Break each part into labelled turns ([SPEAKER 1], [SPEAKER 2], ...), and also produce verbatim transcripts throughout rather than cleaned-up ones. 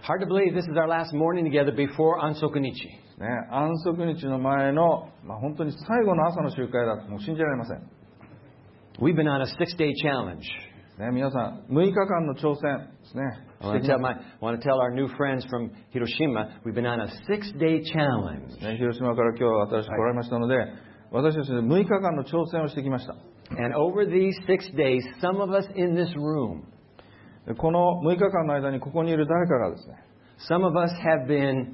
[SPEAKER 1] Hard to believe this is our last morning together before Ansokunichi.
[SPEAKER 2] ね、安息日の前の、まあ、本当に最後の朝の集会だともう信じられません。
[SPEAKER 1] We've been on a six-day challenge.
[SPEAKER 2] ね、皆さん、むいかかんの挑戦ですね。
[SPEAKER 1] I want to tell, my, want to tell our new friends from Hiroshima, we've been on a six-day challenge.
[SPEAKER 2] ね、広島から今日は私来られましたので、私たちでむいかかんの挑戦をしてきました。
[SPEAKER 1] And over these six days, some of us in this room,
[SPEAKER 2] このむいかかんの間にここにいる誰かがですね、
[SPEAKER 1] some of us have been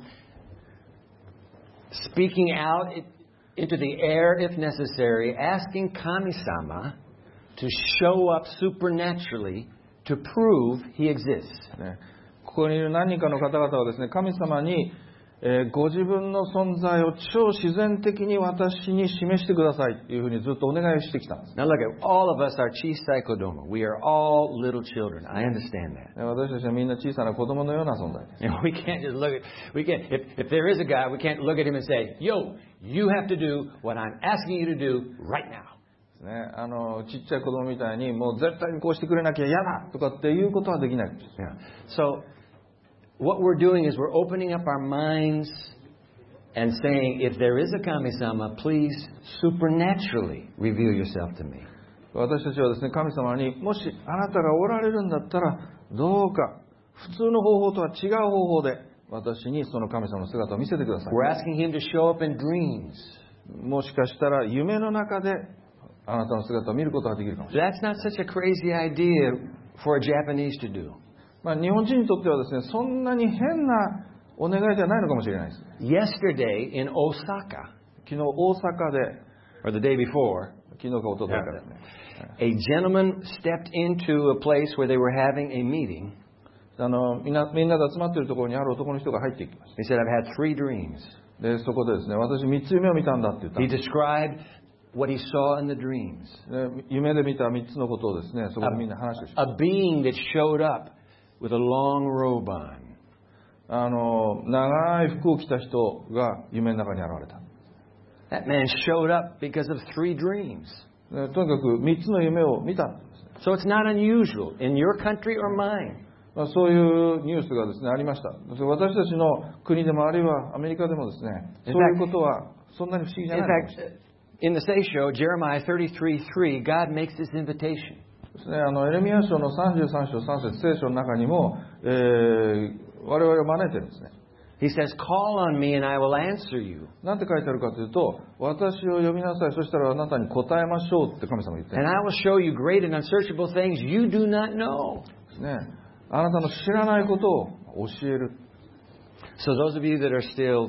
[SPEAKER 1] speaking out into the air if necessary, asking Kami-sama to show up supernaturally to prove He exists.
[SPEAKER 2] ね、ここにいる何人かの方々はですね、神様に、えー、ご自分の存在を超自然的に私に示してくださいというふうにずっとお願いしてきたんです。
[SPEAKER 1] Now look at all of us are Chisai Kodomo. We are all little children. I understand that.
[SPEAKER 2] 私たちはみんな小さな子供のような存在です。
[SPEAKER 1] And we can't just look at, we can't, if, if there is a God, we can't look at him and say, yo, you have to do what I'm asking you to do right now.
[SPEAKER 2] ね、あのちっちゃい子供みたいにもう絶対にこうしてくれなきゃ嫌だとかっていうことはできないんです。
[SPEAKER 1] Yeah. So what we're doing is we're opening up our minds and saying, if there is a Kami-sama, please supernaturally reveal yourself to me.
[SPEAKER 2] 私たちはですね、神様にもしあなたがおられるんだったらどうか普通の方法とは違う方法で私にその神様の姿を見せてください。
[SPEAKER 1] We're asking him to show up in dreams.
[SPEAKER 2] もしかしたら夢の中であなたの姿を見ることができるかもしれない。
[SPEAKER 1] That's not such a crazy idea for a Japanese to do.
[SPEAKER 2] まあ、日本人にとってはですね、そんなに変なお願いじゃないのかもしれないです。
[SPEAKER 1] Yesterday in Osaka,
[SPEAKER 2] 昨日大阪で、
[SPEAKER 1] or the day before,
[SPEAKER 2] 昨日か一昨日かですね、
[SPEAKER 1] a gentleman stepped into a place where they were having a meeting.
[SPEAKER 2] あのみんなみんなで集まっているところにある男の人が入っていきまし
[SPEAKER 1] He said, I've had three dreams.
[SPEAKER 2] た。でそこでですね、私三つ夢を見たんだって言ったん
[SPEAKER 1] He
[SPEAKER 2] です。
[SPEAKER 1] described what he saw in the dreams.
[SPEAKER 2] で夢で見た三つのことをですね、そこでみんな話をしまし
[SPEAKER 1] A being that showed up with a long robe on.
[SPEAKER 2] た。あの長い服を着た人が夢の中に現れた。
[SPEAKER 1] That man showed up because of three dreams.
[SPEAKER 2] でとにかく三つの夢を見たんですね。
[SPEAKER 1] So it's not unusual in your country or mine.
[SPEAKER 2] まあ、そういうニュースがですねありました。私たちの国でもあるいはアメリカでもですね、そういうことはそんなに不思議じゃ
[SPEAKER 1] In
[SPEAKER 2] ないかもし
[SPEAKER 1] fact,
[SPEAKER 2] れない。
[SPEAKER 1] in the Seisho, Jeremiah thirty-three three, God makes this invitation.
[SPEAKER 2] ですね、あのエレミヤ書のさんじゅうさん章さん節聖書の中にも、えー、我々を招いてるんですね。
[SPEAKER 1] He says, call on me and I will answer you.
[SPEAKER 2] なんて書いてあるかというと、私を呼びなさい、そしたらあなたに答えましょうって神様が言ってる
[SPEAKER 1] And
[SPEAKER 2] ん
[SPEAKER 1] I will show you great and unsearchable things you do not know.
[SPEAKER 2] ですね。あなたの知らないことを教える。
[SPEAKER 1] So those of you that are still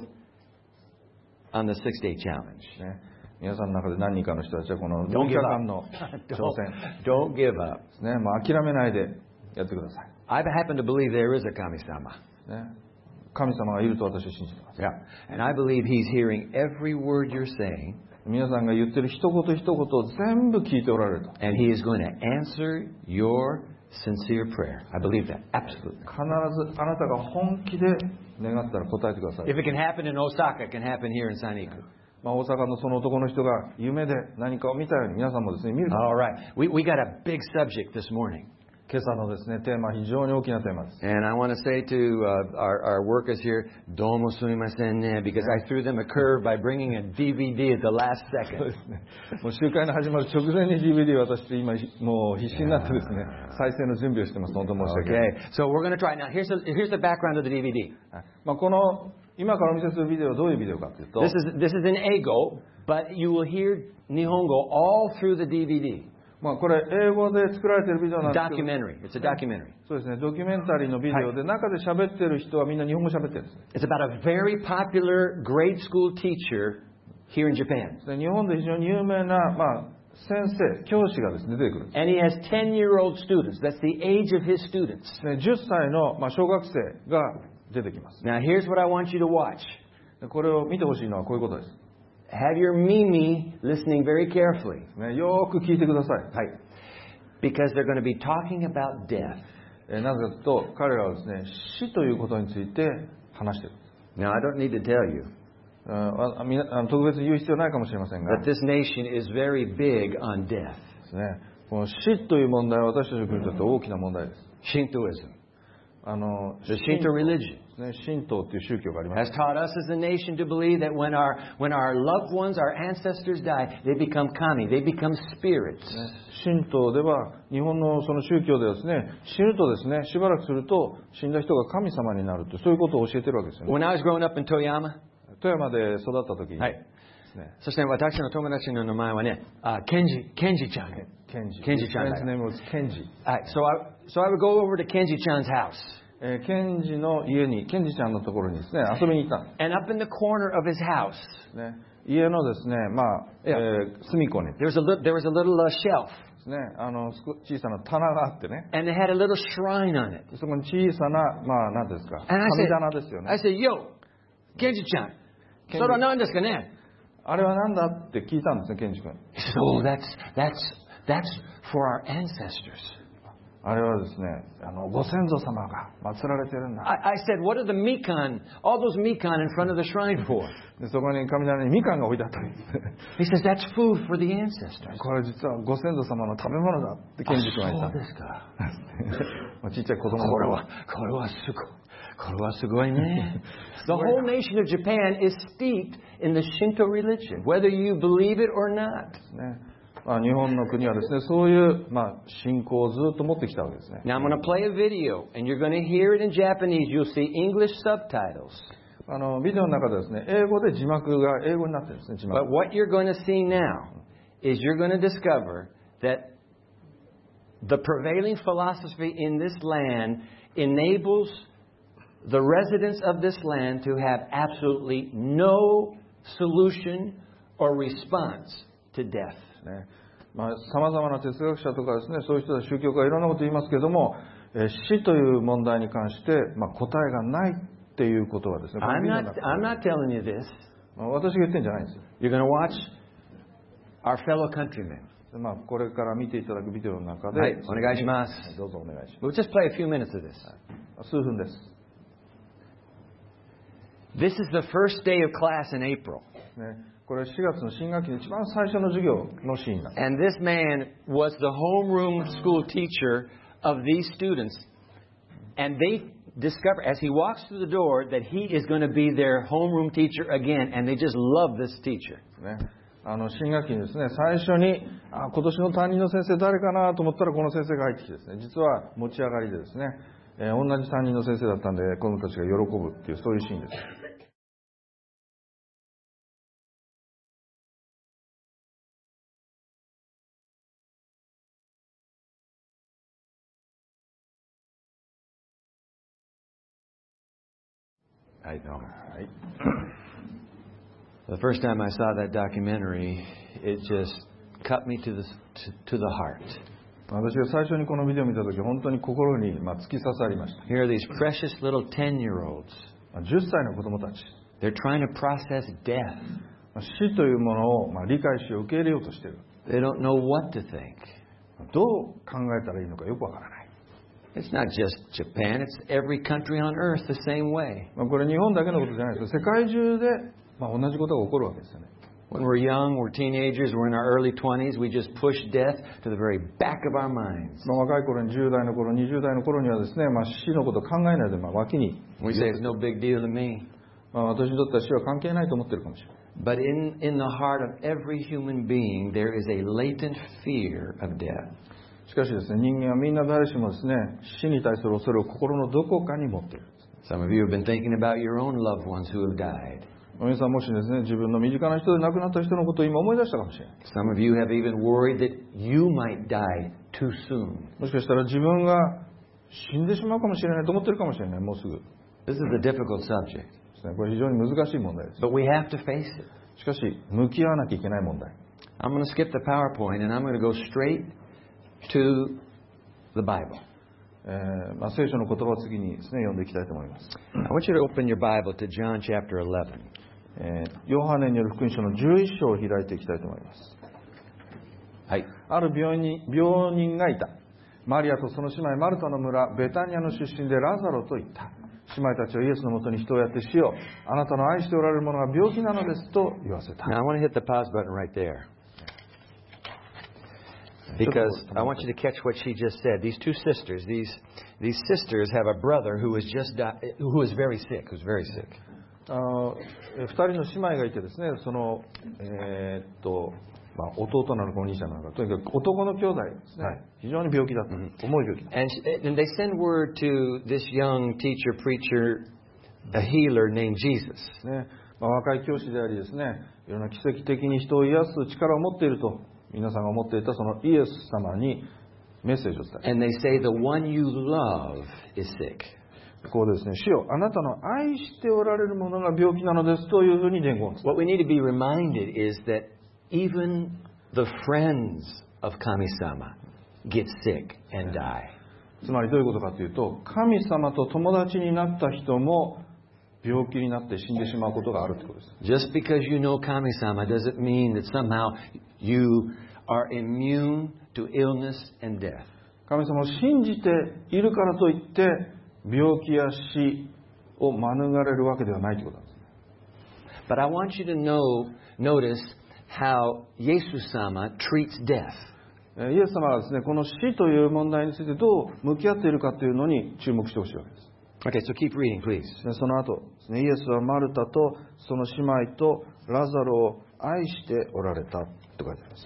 [SPEAKER 1] on the six-day challenge,
[SPEAKER 2] ね、皆さんの中で何人かの人たちはこの
[SPEAKER 1] Don't
[SPEAKER 2] みっ
[SPEAKER 1] give
[SPEAKER 2] か
[SPEAKER 1] up.
[SPEAKER 2] かんの挑
[SPEAKER 1] Don't, don't
[SPEAKER 2] 戦
[SPEAKER 1] give up.
[SPEAKER 2] ですね。まあ、諦めないでやってください。
[SPEAKER 1] I happen to believe there is a Kami-sama.
[SPEAKER 2] ね、神様がいると私は信じています。
[SPEAKER 1] Yeah. And I believe he's hearing every word you're saying.
[SPEAKER 2] 皆さんが言ってる一言一言を全部聞いておられると。
[SPEAKER 1] And he is going to answer your sincere prayer. I believe that. Absolutely.
[SPEAKER 2] 必ずあなたが本気で願ったら答えてください。
[SPEAKER 1] If it can happen in Osaka, it can happen here in Saniku.
[SPEAKER 2] まあ、大阪のその男の人が夢で何かを見たように皆さんもですね、見るかも。
[SPEAKER 1] All right. We, we got a big subject this morning.
[SPEAKER 2] 今朝のですね、テーマは非常に大きなテーマです。
[SPEAKER 1] And I want to say to uh, our, our workers here, domo sumimasen ne, because I threw them a curve by bringing a D V D at the last
[SPEAKER 2] そうで
[SPEAKER 1] second.
[SPEAKER 2] すね。もう集会の始まる直前に ディーブイディー 渡して今もう必死になってですね、再生の準備をしてます。本当申し訳ない。
[SPEAKER 1] Okay. So we're going to try. Now, here's the, here's the background of the D V D.
[SPEAKER 2] はいまあ、この今からお見せするビデオはどういうビデオかというと、
[SPEAKER 1] This is, this is in Eigo, but you will hear Nihongo all through the D V D.
[SPEAKER 2] まあ、これ英語で作られているビデオなんですけど、
[SPEAKER 1] Documentary. It's a documentary.
[SPEAKER 2] そうですね、ドキュメンタリーのビデオで、中で喋ってる人はみんな日本語喋ってるんですね。
[SPEAKER 1] It's about a very popular grade school teacher here in Japan.
[SPEAKER 2] で日本で非常に有名な、まあ、先生、教師がですね、出てくるんです。
[SPEAKER 1] And he has ten-year-old students. That's the age of his students.
[SPEAKER 2] ね、じゅっさいの、まあ、小学生が出てきます。
[SPEAKER 1] Now, here's what I want you to watch.
[SPEAKER 2] でこれを見てほしいのはこういうことです。
[SPEAKER 1] Have your Mimi listening very carefully.
[SPEAKER 2] ね、よーく聞いてください。
[SPEAKER 1] はい. Because they're going to be talking about death.
[SPEAKER 2] えーなぜかというと、彼らはですね、死ということについて話している。
[SPEAKER 1] Now, I don't need to tell you
[SPEAKER 2] ああみなあの特別に言う必要ないかもしれませんが、
[SPEAKER 1] that this nation is very big on death.
[SPEAKER 2] ですね、この死という問題は私たちの国にとって大きな問題です。
[SPEAKER 1] Shintoism.
[SPEAKER 2] あの
[SPEAKER 1] The Shinto religion
[SPEAKER 2] ね、神道という宗教がありま
[SPEAKER 1] has
[SPEAKER 2] す。
[SPEAKER 1] taught us as a nation to believe that when our, when our loved ones, our ancestors die, they become kami, they become spirits.
[SPEAKER 2] 神道では、日本のその宗教ではですね、死ぬとですね、しばらくすると死んだ人が神様になると、そういうことを教えてるわけですよね。
[SPEAKER 1] When I was growing up in Toyama,
[SPEAKER 2] 富山で育った時に、
[SPEAKER 1] はい。そして私の友達の名前はね、あ、ケンジ、ケンジちゃん。
[SPEAKER 2] ケンジ。
[SPEAKER 1] ケンジちゃんだ
[SPEAKER 2] His name was ケンジ。
[SPEAKER 1] はい。So I, so I would go over to Kenji Chan's house.
[SPEAKER 2] えー、ケンジの家に、ケンジちゃんのところにですね、遊びに行ったんで
[SPEAKER 1] And up in the corner of his house,
[SPEAKER 2] すね。家のですね、まあ、えー、隅っこにで
[SPEAKER 1] there was a, li- there was a little uh, shelf.
[SPEAKER 2] すね、あの、すこ小さな棚があってね、
[SPEAKER 1] And it had a little shrine on it.
[SPEAKER 2] そこに小さな、まあ、なんていうんですか、
[SPEAKER 1] And I
[SPEAKER 2] 神
[SPEAKER 1] said,
[SPEAKER 2] 棚ですよ
[SPEAKER 1] I
[SPEAKER 2] ね。
[SPEAKER 1] said, Yo, Kenji Chan,
[SPEAKER 2] ケンジ
[SPEAKER 1] それは何ですかね?
[SPEAKER 2] あれはなんだって聞いたんですね、ケンジ君。
[SPEAKER 1] He said, Oh, that's, that's, that's for our ancestors.
[SPEAKER 2] あれはですね、あの、ご先祖様が祀られてるんだ。
[SPEAKER 1] I, I said, What are the mikan, all those mikan in front of the shrine for?
[SPEAKER 2] でそこに神棚にみかんが置いてあったんです。
[SPEAKER 1] He says, That's food for the ancestors.
[SPEAKER 2] これ実はご先祖様の食べ物だってケンジ君は言ったん
[SPEAKER 1] そう
[SPEAKER 2] で。
[SPEAKER 1] ですすか。
[SPEAKER 2] まあちっちゃい子供の
[SPEAKER 1] これ
[SPEAKER 2] 頃
[SPEAKER 1] は、これはすごい。これはすごいね。The whole nation of Japan is steeped in the Shinto religion, whether you believe it or not.
[SPEAKER 2] ね。まあ、日本の国はですね、そういう、まあ、信仰をずっと持ってきたわけですね。
[SPEAKER 1] Now I'm going to play a video, and you're going to hear it in Japanese. You'll see English subtitles.
[SPEAKER 2] あの、ビデオの中ではですね、英語で字幕が英語になってるんですね、字幕。
[SPEAKER 1] But what you're going to see now is you're going to discover that the prevailing philosophy in this land enables the residents of this land to have absolutely no solution or response to death.
[SPEAKER 2] ね。まあ、様々な哲学者とかですね、そういう人たち宗教家がいろんなこと言いますけれども、えー死という問題に関して、まあ、答えがないっていうことはですね、この
[SPEAKER 1] I'm
[SPEAKER 2] ビデオ
[SPEAKER 1] not,
[SPEAKER 2] の中で
[SPEAKER 1] I'm not telling you this.
[SPEAKER 2] まあ私が言ってるんじゃないんですよ。
[SPEAKER 1] You're going to watch our fellow countrymen.
[SPEAKER 2] でまあ、これから見ていただくビデオの中で、
[SPEAKER 1] はい、お願いします。
[SPEAKER 2] はいどうぞお願いし
[SPEAKER 1] We'll just play a few minutes of this.
[SPEAKER 2] ます。数分です。
[SPEAKER 1] This is the first day of class in April.
[SPEAKER 2] ね、これしがつの新学期の一番最初の授業のシーンなんです。
[SPEAKER 1] And this man was the homeroom school teacher of these students. And they discover, as he walks through the door, that he is going to be their homeroom teacher again. And they just love this teacher.
[SPEAKER 2] ね、あの新学期にですね、最初にあ今年の担任の先生誰かなと思ったらこの先生が入ってきてですね、実は持ち上がりでですね、えー同じ担任の先生だったんで子供たちが喜ぶっていうそういうシーンです。
[SPEAKER 1] I know. The first time I saw that documentary, it just cut me to the, to, to the heart.
[SPEAKER 2] 私が最初にこのビデオを見たとき、本当に心にまあ突き刺さりました。
[SPEAKER 1] Here are these precious little ten-year-olds.
[SPEAKER 2] まあじゅっさいの子供たち、
[SPEAKER 1] They're trying to process death.
[SPEAKER 2] まあ死というものをまあ理解し受け入れようとしている。
[SPEAKER 1] They don't know what to think.
[SPEAKER 2] どう考えたらいいのかよくわからない。
[SPEAKER 1] It's not just Japan, it's every country on earth the same way.
[SPEAKER 2] まあこれ日本だけのことじゃないですよ。世界中でまあ同じことが起こるわけですよね。
[SPEAKER 1] When we're young, we're teenagers, we're in our early twenties, we just push death to the very back of our minds.
[SPEAKER 2] まあ若い頃にじゅう代の頃、にじゅう代の頃にはですね、まあ死のことを考えないでまあ脇に、
[SPEAKER 1] We say it's no big deal to me.
[SPEAKER 2] まあ私にとっては死は関係ないと思ってるかもしれない。
[SPEAKER 1] But in, in the heart of every human being, there is a latent fear of death.
[SPEAKER 2] しかしですね、人間はみんな誰しもですね、死に対する恐れを心のどこかに持っている。
[SPEAKER 1] Some of you have been thinking about your own loved ones who have died.
[SPEAKER 2] 皆さんもしですね、自分の身近な人で亡くなった人のことを今思い出したかもしれない。
[SPEAKER 1] Some of you have even worried that you might die too soon.
[SPEAKER 2] もしかしたら自分が死んでしまうかもしれないと思ってるかもしれない、もうすぐ。
[SPEAKER 1] This is a difficult subject.
[SPEAKER 2] ですね、これ非常に難しい問題です。
[SPEAKER 1] But we have to face it.
[SPEAKER 2] しかし、向き合わなきゃいけない問題。
[SPEAKER 1] I'm going to skip the PowerPoint and I'm going to go straight to the Bible.
[SPEAKER 2] えーまあ、聖書の言葉を次にですね、読んでいきたいと思います。
[SPEAKER 1] I want you to open your Bible to John chapter eleven.
[SPEAKER 2] えーヨハネによる福音書のじゅういっ章を開いていきたいと思います。
[SPEAKER 1] はい。
[SPEAKER 2] ある病人病人がいた。マリアとその姉妹マルタの村ベタニアの出身でラザロと言った。姉妹たちはイエスのもとに人をやって死よ、あなたの愛しておられる者が病気なのですと言わせた。
[SPEAKER 1] Now I want to hit the pause button right there. Because I want you to catch what she just said. These two sisters, these these sisters have a brother who is just di- who is very sick, who's very sick.
[SPEAKER 2] あのえ二人の姉妹がいてですね、そのえーっとまあ弟なのかお兄ちゃんなのか、とにかく男の兄弟ですね。
[SPEAKER 1] はい、
[SPEAKER 2] 非常に病気だった。重い病気だった。
[SPEAKER 1] And, she, and they send word to this young teacher preacher, a healer named Jesus.
[SPEAKER 2] ね、まあ、若い教師でありですね、いろんな奇跡的に人を癒す力を持っていると皆さんが思っていたそのイエス様にメッセージを伝える。
[SPEAKER 1] And they say the one you love is sick.
[SPEAKER 2] こうですね、主よ、あなたの愛しておられるものが病気なのですというふうに伝言を伝える。
[SPEAKER 1] What we need to be reminded is that even the friends of Kami-sama get sick and die.
[SPEAKER 2] つまりどういうことかというと、神様と友達になった人も病気になって死んでしまうことがあるということです。
[SPEAKER 1] Just because you know Kami-sama doesn't mean that somehow you are immune to illness and death.
[SPEAKER 2] 神様を信じているからといって病気や死を免れるわけではないということなんです。
[SPEAKER 1] But I want you to know, notice how Jesus-sama treats death.
[SPEAKER 2] イエス様がですね、この死という問題についてどう向き合っているかというのに注目してほしいわけです。
[SPEAKER 1] Okay, so keep reading, please.
[SPEAKER 2] その後ですね、イエスはマルタとその姉妹とラザロを愛しておられたと書いてあります。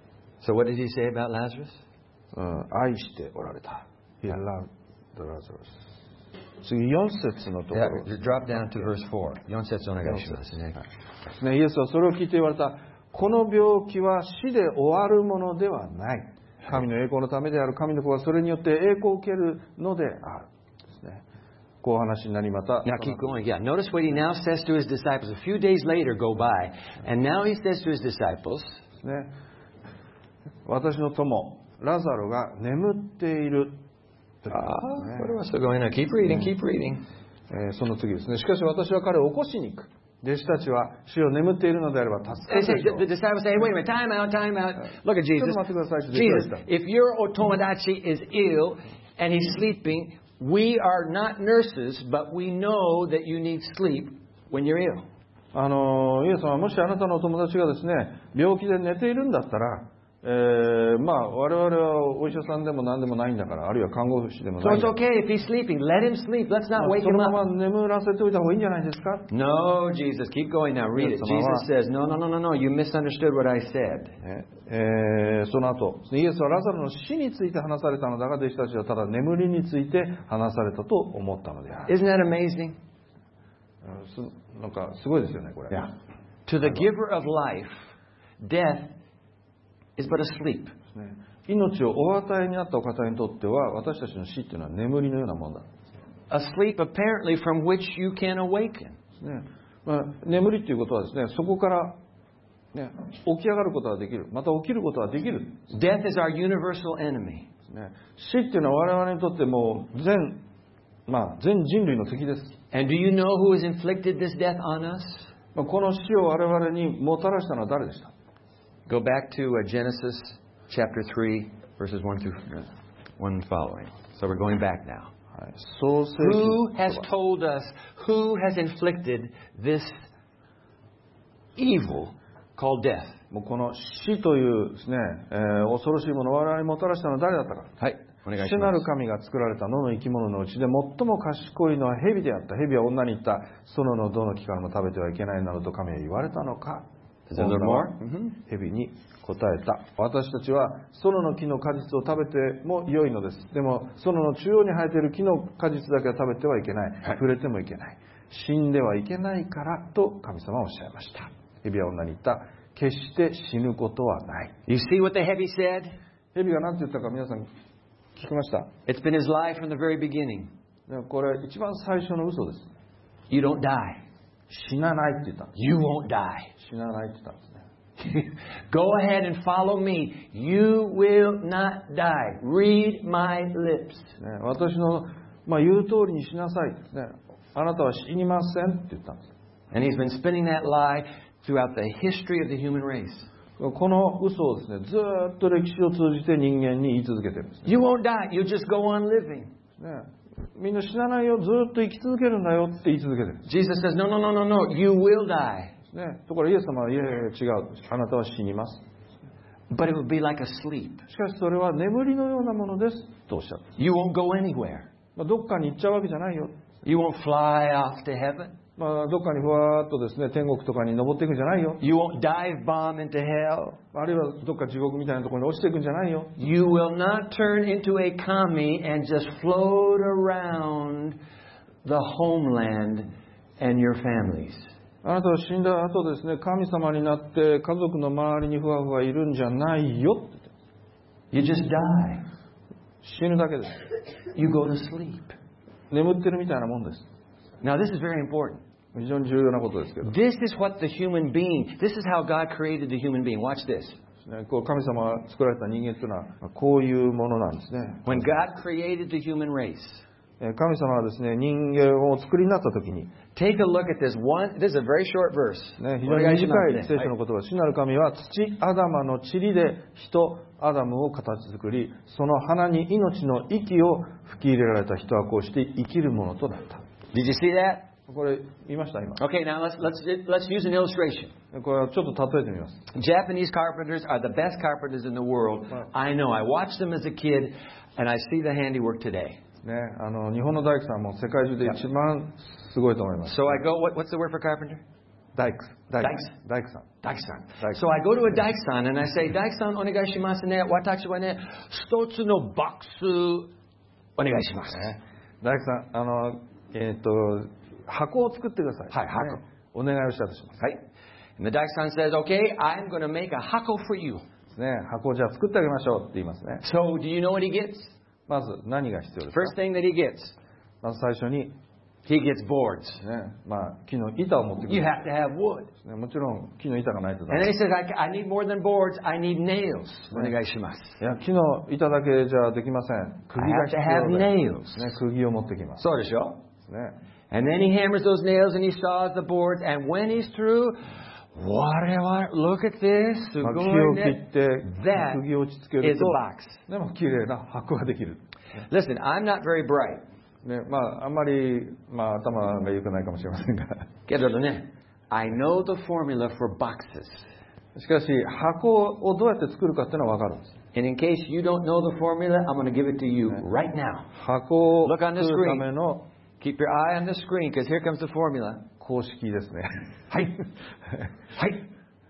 [SPEAKER 1] So what did he say about Lazarus?
[SPEAKER 2] うん、愛しておられた。He loved the Lazarus. 次よん節のところ。
[SPEAKER 1] Yeah, drop down to verse four. よん節お願いしますね。
[SPEAKER 2] ですね、イエスはそれを聞いて言われた。この病気は死で終わるものではない。神の栄光のためである。神の子はそれによって栄光を受けるのである。ですね。こう話になりまた。
[SPEAKER 1] Now keep going. Yeah. Notice what he now says to his disciples. A few days later go by, and now he says to his disciples.
[SPEAKER 2] ですね。私の友ラザロが眠っている。
[SPEAKER 1] Ah, what am I still going on? Keep reading. Keep reading.
[SPEAKER 2] えー、その次ですね。しかし私は彼を起こしに行く。弟子たちは主よ眠っているのであれば助かるでしょう。
[SPEAKER 1] The disciples say, wait a minute, time out, time out. Look at Jesus. Jesus, if your otomodachi is ill and he's sleeping, we are not nurses, but we know that you need sleep when you're ill.
[SPEAKER 2] あのイエス様はもしあなたのお友達がですね病気で寝ているんだったら、えー、まあ我々はお医者さんでも何でもないんだから、あるいは看護師でもないんだから。
[SPEAKER 1] So it's okay if he's sleeping. Let him sleep. Let's not wake him up.
[SPEAKER 2] そのまま眠らせておいた方がいいんじゃないですか。
[SPEAKER 1] No, Jesus, keep going now. Read it. Jesus says, no, no, no, no, no. You misunderstood what I said.
[SPEAKER 2] えー、その後、イエスはラザロの死について話されたのだが、弟子たちはただ眠りについて話されたと思ったのである。
[SPEAKER 1] Isn't that amazing?
[SPEAKER 2] なんかすごいですよね、これ。
[SPEAKER 1] Yeah. To the giver of life, death is but a sleep.
[SPEAKER 2] 命をお与えになったお方にとっては、私たちの死っていうのは眠りのようなもんだ。
[SPEAKER 1] A sleep apparently from which you can awaken.
[SPEAKER 2] ね、まあ、眠りっていうことはですね、そこから、ね、起き上がることができる。また起きることができる。
[SPEAKER 1] Death is our universal enemy.
[SPEAKER 2] ね、死っていうのは我々にとってもう全、まあ、全人類の敵です。
[SPEAKER 1] And do you know who has inflicted this death on us?
[SPEAKER 2] この死を我々にもたらしたのは誰でした？
[SPEAKER 1] Go back to uh, Genesis chapter three, verses one through one following. So we're going back now. Who has told us, who has inflicted this evil called death?
[SPEAKER 2] もうこの死というですね、えー、恐ろしいものを我々にもたらしたのは誰だったか。
[SPEAKER 1] はい。お願いします。
[SPEAKER 2] 主なる神が作られた野の生き物のうちで最も賢いのは蛇であった。蛇は女に言った。園のどの木からも食べてはいけないなどと神は言われたのか。女は蛇に答えた。私たちは園の木の果実を食べても良いのです。でも園の中央に生えている木の果実だけは食べてはいけない。触れてもいけない。死んではいけないからと神様はおっしゃいました。蛇は女に言った。決して死ぬことはない。
[SPEAKER 1] You see what the heavy said?
[SPEAKER 2] 蛇が何て言ったか皆さん聞きました。
[SPEAKER 1] It's been his lie from the very beginning.
[SPEAKER 2] これ一番最初の嘘です。
[SPEAKER 1] You don't die.
[SPEAKER 2] 死なないって言ったんです。
[SPEAKER 1] You won't die.
[SPEAKER 2] 死なないって言ったんですね。
[SPEAKER 1] Go ahead and follow me. You will not die. Read my lips.
[SPEAKER 2] ね、私の、まあ、言う通りにしなさい、ね。あなたは死にませんって言ったんです。
[SPEAKER 1] And he's been spinning that lie throughout the history of the human race.
[SPEAKER 2] この嘘をですね、ずっと歴史を通じて人間に言い続けてるんです、ね。
[SPEAKER 1] You won't die. You just go on living.
[SPEAKER 2] ね、みんな死なないよ、ずっと生き続けるんだよって言い続けてる。
[SPEAKER 1] Jesus says, no, no, no, no, no. You will die.
[SPEAKER 2] ね、ところがイエス様は、いやいや違う。あなたは死にます。
[SPEAKER 1] But it would be like a sleep.
[SPEAKER 2] しかしそれは眠りのようなものですとおっしゃった。
[SPEAKER 1] You won't go anywhere.
[SPEAKER 2] まあ、どっかに行っちゃうわけじゃないよ。
[SPEAKER 1] You won't fly off to heaven.
[SPEAKER 2] まあ、どっかにふわーっとですね、天国とかに登っていくんじゃないよ。
[SPEAKER 1] You won't dive bomb into hell.
[SPEAKER 2] あるいはどっか地獄みたいなところに落ちていくんじゃないよ。
[SPEAKER 1] You will not turn into a commie and just float around the homeland and your families.
[SPEAKER 2] あなたは死んだ後ですね、神様になって家族の周りにふわふわいるんじゃないよ。
[SPEAKER 1] You just die.
[SPEAKER 2] 死ぬだけです。
[SPEAKER 1] You go to sleep.
[SPEAKER 2] 眠ってるみたいなもんです。
[SPEAKER 1] Now this is very important.
[SPEAKER 2] 非常に重要なことですけど。
[SPEAKER 1] This is what the human being, this is how God created the human being. Watch this.
[SPEAKER 2] こう神様が作られた人間というのはこういうものなんですね。
[SPEAKER 1] When God created the human race,
[SPEAKER 2] 神様はですね、人間を作りになった時に、
[SPEAKER 1] take a look at this one. This is a very short verse.
[SPEAKER 2] ね、非常に短い聖書の言葉。主なる神は土アダマの塵で人アダムを形作り、その鼻に命の息を吹き入れられた人はこうして生きるものとなった。
[SPEAKER 1] Did you see that?
[SPEAKER 2] これ言いました今。
[SPEAKER 1] Okay, now let's let's let's use an illustration.
[SPEAKER 2] これはちょっと例えてみます。
[SPEAKER 1] Japanese carpenters are the best carpenters in the world. I know. I watched them as a kid, and I see the handiwork today.
[SPEAKER 2] ね、あの日本の大工さんも世界中で一番すごいと思います。
[SPEAKER 1] So I go. What, what's the word for carpenter?
[SPEAKER 2] 大工。大工。
[SPEAKER 1] 大工さん。
[SPEAKER 2] 大工さん。
[SPEAKER 1] So I go to a 大工さん and I say, 大工さんお願いしますね。私はね、一つのボックスお願いします。
[SPEAKER 2] 大工さん、あのえっと箱を作ってください。
[SPEAKER 1] はい、箱。
[SPEAKER 2] お願いをしたとします。
[SPEAKER 1] はい。And the 大工さん says, okay, I'm going to make a 箱 for you.
[SPEAKER 2] ね、箱をじゃあ作ってあげましょうって言いますね。
[SPEAKER 1] So do you know what he gets?
[SPEAKER 2] まず何が必要ですか？
[SPEAKER 1] First thing that he gets.
[SPEAKER 2] まず最初に
[SPEAKER 1] he gets boards.
[SPEAKER 2] ね、まあ木の板を持ってくる。
[SPEAKER 1] You have to have wood.
[SPEAKER 2] ね、もちろん木の板がないとダ
[SPEAKER 1] And
[SPEAKER 2] メ。
[SPEAKER 1] then he says, I, I need more than boards. I need nails. お願いします。
[SPEAKER 2] いや木の板だけじゃできません。釘が必
[SPEAKER 1] I have to
[SPEAKER 2] 要
[SPEAKER 1] have
[SPEAKER 2] で、
[SPEAKER 1] nails.
[SPEAKER 2] ね、釘を持ってきます。
[SPEAKER 1] そうでしょ？
[SPEAKER 2] ね。
[SPEAKER 1] And then he hammers those nails and he saws the boards. And when he's through, whatever, look at this.
[SPEAKER 2] まあ、木を切って
[SPEAKER 1] That
[SPEAKER 2] 釘を打ち付ける
[SPEAKER 1] is a
[SPEAKER 2] と、
[SPEAKER 1] box.
[SPEAKER 2] でも綺麗な箱ができる。
[SPEAKER 1] Listen, I'm not very bright.
[SPEAKER 2] ね、まああんまりまあ頭が良くないかもしれませんが。
[SPEAKER 1] けどね、I know the formula for boxes.
[SPEAKER 2] しかし箱をどうやって作るかっていうのは分かるんです。
[SPEAKER 1] And in case you don't know the formula, I'm going to give it to you right now.
[SPEAKER 2] 箱を
[SPEAKER 1] Look on the
[SPEAKER 2] 作るた
[SPEAKER 1] screen.
[SPEAKER 2] めの
[SPEAKER 1] Keep your eye on the screen because here comes the formula.
[SPEAKER 2] 公式ですね。
[SPEAKER 1] はい。はい。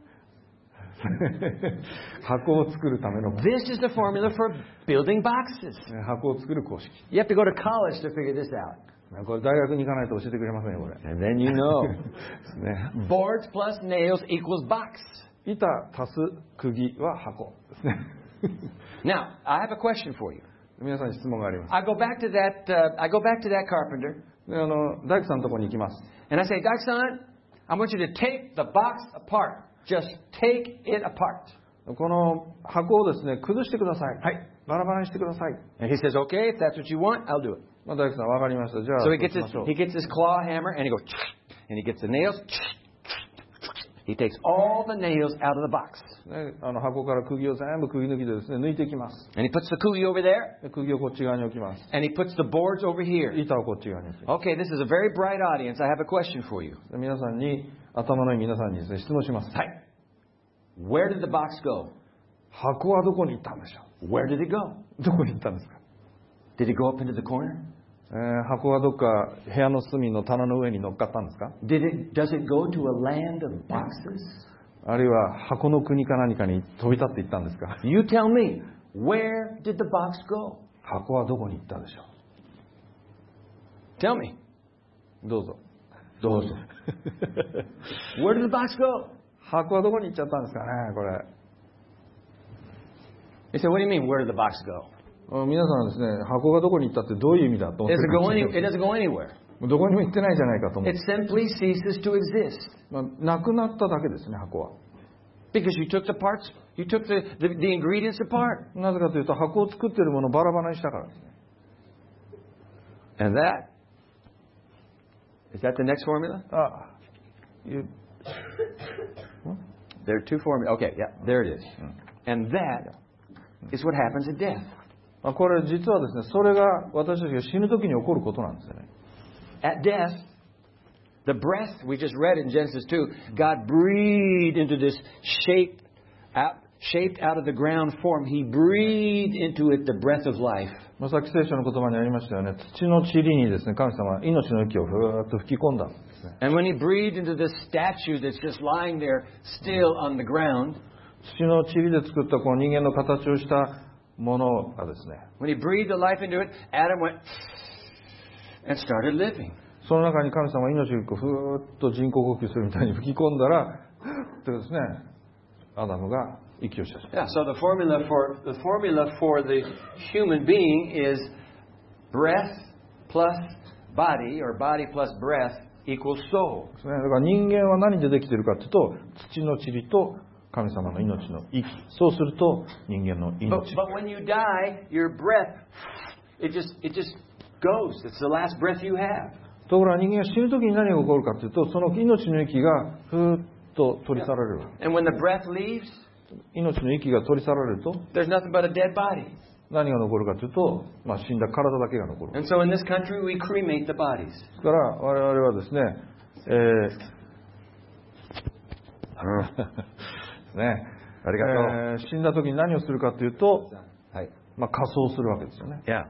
[SPEAKER 2] 箱を作るための
[SPEAKER 1] This is the formula for building boxes.
[SPEAKER 2] 箱を作る公式。
[SPEAKER 1] You have to go to college to figure this out.
[SPEAKER 2] これ大学に行かないと教えてくれませんよこれ。
[SPEAKER 1] And then you know.
[SPEAKER 2] ね、
[SPEAKER 1] Boards plus nails equals box.
[SPEAKER 2] 板足す釘は箱ですね。
[SPEAKER 1] Now, I have a question for you.
[SPEAKER 2] 皆さんに質問があります。
[SPEAKER 1] I go back to that. Uh, I go back to that carpenter,
[SPEAKER 2] であの大工さんのところに行きます。
[SPEAKER 1] and I say, Daik-san, I want you to take the box apart. Just take it apart.
[SPEAKER 2] この箱をですね崩してください。
[SPEAKER 1] はい。
[SPEAKER 2] バラバラにしてください。
[SPEAKER 1] And he says, okay, if that's what you want, I'll do it.
[SPEAKER 2] まあ、大工さんわかりました。じゃあ
[SPEAKER 1] So
[SPEAKER 2] そ
[SPEAKER 1] he
[SPEAKER 2] う
[SPEAKER 1] gets
[SPEAKER 2] し
[SPEAKER 1] his
[SPEAKER 2] ましょう。
[SPEAKER 1] he gets his claw hammer and he goes, and he gets the nails. He takes all the nails out of the box.
[SPEAKER 2] ね、あの箱から釘を全部釘抜きでですね抜いていきます。
[SPEAKER 1] And he puts the kugi over there,
[SPEAKER 2] で釘をこっち側に置きます。
[SPEAKER 1] and he puts the boards over here.
[SPEAKER 2] 板をこっち側に置きま
[SPEAKER 1] Okay, this is a very bright audience. I have a question for you.
[SPEAKER 2] す。で皆さんに頭のいい皆さんにですね質問します。
[SPEAKER 1] Hi. Where did the box go?
[SPEAKER 2] 箱はどこに行ったんでしょ
[SPEAKER 1] Where did it go?
[SPEAKER 2] う。どこに行ったんですか。
[SPEAKER 1] Did it go up into the corner?
[SPEAKER 2] えー、箱はどっか部屋の隅の棚の上に乗っかったんですか。
[SPEAKER 1] Did it, does it go to a land of boxes?
[SPEAKER 2] あるいは箱の国か何かに飛び立っていったんですか。
[SPEAKER 1] You tell me, where did the box go?
[SPEAKER 2] 箱はどこに行ったでしょ
[SPEAKER 1] Tell me.
[SPEAKER 2] う。どうぞ。
[SPEAKER 1] どうぞ。Where did the box go?
[SPEAKER 2] 箱はどこに行っちゃったんですかねこれ。
[SPEAKER 1] They said, what do you mean, where did the box go?
[SPEAKER 2] 皆さんですね、箱がどこに行ったってどういう意味だと思っ
[SPEAKER 1] It
[SPEAKER 2] て
[SPEAKER 1] doesn't
[SPEAKER 2] るか
[SPEAKER 1] go
[SPEAKER 2] もし
[SPEAKER 1] any,
[SPEAKER 2] れない
[SPEAKER 1] it doesn't go anywhere.
[SPEAKER 2] どこにも行ってないじゃないかと思
[SPEAKER 1] It
[SPEAKER 2] う。
[SPEAKER 1] simply ceases to exist.
[SPEAKER 2] まあ、なくなっただけですね、箱は。
[SPEAKER 1] Because you took the parts, you took the, the, the ingredients apart.
[SPEAKER 2] なぜかというと、箱を作っているものをバラバラにしたからですね。
[SPEAKER 1] And that, is that the next formula?
[SPEAKER 2] あ、you-
[SPEAKER 1] There are two formulas. Okay, yeah, there it is. And that is what happens at death.
[SPEAKER 2] まあこれ実はですね、それが私たちが死ぬ時に起こることなんですよね。
[SPEAKER 1] At death, the breath we just read in Genesis two, God breathed into this shape, out, shaped out of the ground form, He breathed into it the breath of life.
[SPEAKER 2] まあ、さっき聖書の言葉にありましたよね。土の塵にですね、神様は命の息をふーっと吹き込んだんですね。
[SPEAKER 1] And when He breathed into this statue that's just lying there still on the ground,
[SPEAKER 2] 土の塵で作ったこの人間の形をしたものがですね、
[SPEAKER 1] when He breathed the life into it, Adam went and started living.
[SPEAKER 2] その中に神様は命をふーっと人工呼吸するみたいに吹き込んだら、ってですね、アダムが息をし始めた。
[SPEAKER 1] Yeah, so the formula for the formula for the human being is breath plus body, or body plus breath equals soul.
[SPEAKER 2] ですね、だから人間は何でできているかというと、土の塵と神様の命の息。そうすると人間の
[SPEAKER 1] But,
[SPEAKER 2] 命。
[SPEAKER 1] but when you die, your breath, it just it just goes. It's the last breath you have.
[SPEAKER 2] ところが人間が死ぬ時に何が起こるかというと、その命の息がふーっと取り去られる。
[SPEAKER 1] And when the breath leaves,
[SPEAKER 2] 命の息が取り去られると、
[SPEAKER 1] there's nothing but a dead body.
[SPEAKER 2] 何が残るかというと、まあ、死んだ体だけが残る。
[SPEAKER 1] And so in this country, we cremate the bodies.
[SPEAKER 2] ですから我々はですね、えーね、
[SPEAKER 1] ありがとう。
[SPEAKER 2] えー死んだ時に何をするかというと、
[SPEAKER 1] はい。
[SPEAKER 2] まあ、仮装するわけですよね。
[SPEAKER 1] Yeah.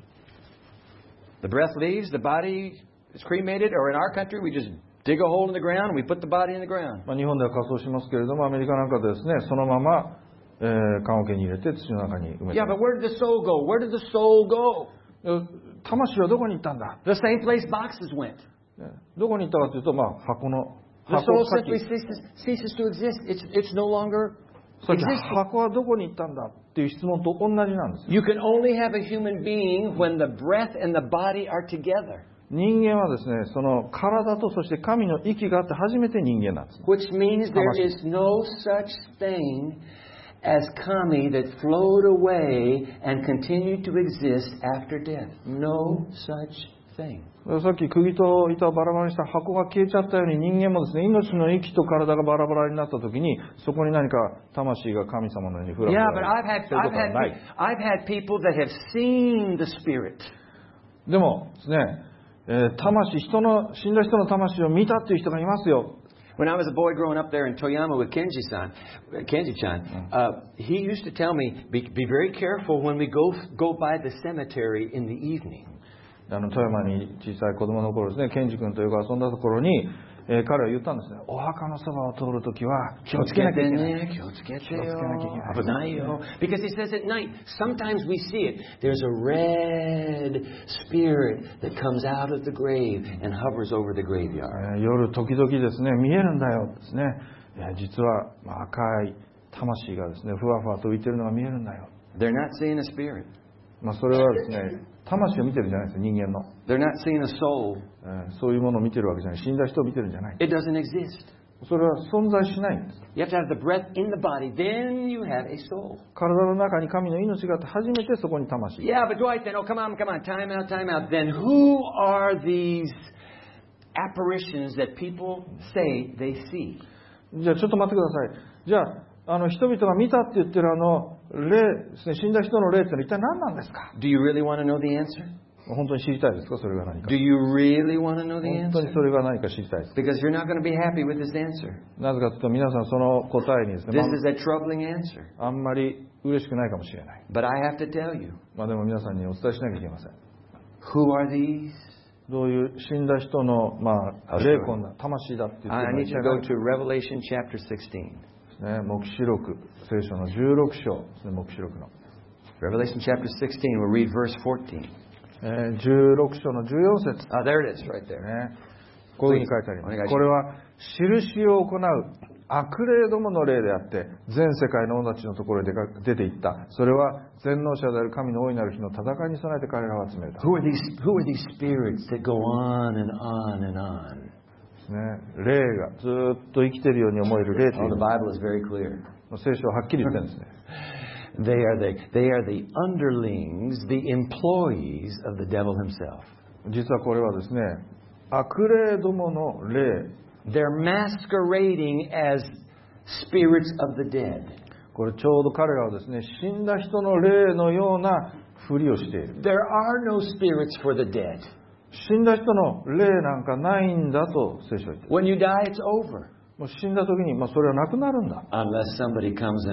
[SPEAKER 1] The breath leaves, the body is cremated, or in our country, we just dig a hole in the ground and we put the body in the ground.
[SPEAKER 2] まあ、日本では仮装しますけれども、アメリカなんかでですね、そのまま、えー、棺桶に入れて土の中に埋めて
[SPEAKER 1] Yeah, but where did the soul go? Where did the soul go?
[SPEAKER 2] 魂はどこに行ったんだ、
[SPEAKER 1] The same place boxes went.
[SPEAKER 2] ねどこに行ったかというと、まあ、箱の
[SPEAKER 1] The
[SPEAKER 2] 箱
[SPEAKER 1] soul
[SPEAKER 2] さっき
[SPEAKER 1] simply ceases, ceases to exist. It's, it's no longer
[SPEAKER 2] さっき
[SPEAKER 1] existing.
[SPEAKER 2] 箱はどこに行ったんだっていう質問と同じなんですよ。
[SPEAKER 1] You can only have a human being when the breath and the body are together.
[SPEAKER 2] 人間はですね、その体とそして神の息があって初めて人間なんです。
[SPEAKER 1] Which means there is no such thing as kami that flowed away and continued to exist after death. No such thing.
[SPEAKER 2] さっき釘と板をバラバラにした箱が消えちゃったように、人間もですね、命の息と体がバラバラになった時に、そこに何か魂が神様のようにふらふ
[SPEAKER 1] Yeah,
[SPEAKER 2] ら
[SPEAKER 1] but I've had
[SPEAKER 2] そういうこ
[SPEAKER 1] I've
[SPEAKER 2] とは
[SPEAKER 1] had
[SPEAKER 2] ない。
[SPEAKER 1] I've had people that have seen the spirit.
[SPEAKER 2] でもですね、えー魂、人の、死んだ人の魂を見たっていう人がいますよ。
[SPEAKER 1] When I was a boy growing up there in Toyama with Kenji-san, Kenji-chan, uh, he used to tell me, be, be very careful when we go go by the cemetery in the evening.
[SPEAKER 2] あの富山に小さい子供の頃ですね、ケンジ君とよく遊んだところに、えー彼は言ったんですね。お墓のそばを通るときは気をつけなきゃいけない。気をつけなきゃいけない。
[SPEAKER 1] Because he says at night, sometimes we see it. There's a red spirit that comes out of the grave and hovers over the graveyard.
[SPEAKER 2] えー夜時々ですね、見えるんだよですね。えー実は、まあ、赤い魂がですね、ふわふわと浮いてるのが見えるんだよ。
[SPEAKER 1] They're not seeing a spirit.
[SPEAKER 2] まあ、それはですね、魂を見てるんじゃないですよ、人間の。
[SPEAKER 1] They're not seeing a soul.
[SPEAKER 2] えーそういうものを見てるわけじゃない。死んだ人を見てるんじゃない。
[SPEAKER 1] It doesn't exist.
[SPEAKER 2] それは存在しないんです。
[SPEAKER 1] You have to have the breath in the body. Then you have a soul.
[SPEAKER 2] 体の中に神の命があって初めてそこに魂。
[SPEAKER 1] Yeah, but Dwight, then, oh, come on, come on. Time out, time out. Then who are these apparitions that people say they see?
[SPEAKER 2] じゃあちょっと待ってください。じゃあ、あの人々が見たって言ってるあの霊ですね、死んだ人の霊ってのは一体何なんですか？
[SPEAKER 1] Do you really want to know the answer?
[SPEAKER 2] 本当に知りたいですか？それが何か。
[SPEAKER 1] Do you really want to know the
[SPEAKER 2] 本当に
[SPEAKER 1] answer?
[SPEAKER 2] それが何か知りたいです。
[SPEAKER 1] Because you're not going to be happy with this answer.
[SPEAKER 2] なぜかというと皆さんその答えにですね、
[SPEAKER 1] This is a troubling answer.
[SPEAKER 2] まあ、あんまり嬉しくないかもしれない。
[SPEAKER 1] But I have to tell you,
[SPEAKER 2] まあでも皆さんにお伝えしなきゃいけません。
[SPEAKER 1] who are these?
[SPEAKER 2] どういう死んだ人の、まあ、霊魂だ、魂だって言って
[SPEAKER 1] I
[SPEAKER 2] る
[SPEAKER 1] need to go to Revelation chapter sixteen.
[SPEAKER 2] ね、黙示録、聖書のじゅうろく章ですね、黙示録の。
[SPEAKER 1] Revelation chapter sixteen, we'll read verse fourteen.
[SPEAKER 2] えー、じゅうろく章のじゅうよん節。
[SPEAKER 1] Ah, there it is, right there.
[SPEAKER 2] ね、こういうふうに書いてあります。
[SPEAKER 1] お願いします
[SPEAKER 2] これは印を行う悪霊どもの霊であって全世界の者たちのところへ出か出ていった。それは全能者である神の大いなる日の戦いに備えて彼らを集めた。
[SPEAKER 1] Who are these, who are these spirits that go on and on and on?
[SPEAKER 2] ね、霊がずーっと生きているように思える霊とい
[SPEAKER 1] Oh,
[SPEAKER 2] う
[SPEAKER 1] the
[SPEAKER 2] のは
[SPEAKER 1] Bible is very clear.
[SPEAKER 2] 聖書ははっきり言ってるんですね。
[SPEAKER 1] They are the, they are the underlings, the employees of the devil himself.
[SPEAKER 2] 実はこれはですね、悪霊どもの霊。
[SPEAKER 1] They're masquerading as spirits of the dead.
[SPEAKER 2] これちょうど彼らはですね、死んだ人の霊のようなふりをしている。
[SPEAKER 1] There are no spirits for the dead.
[SPEAKER 2] 死んだ人の霊なんかないんだと聖書は言ってる。
[SPEAKER 1] When you die, it's over.
[SPEAKER 2] もう死んだ時に、まあ、それはなくなるんだ。
[SPEAKER 1] Unless somebody comes and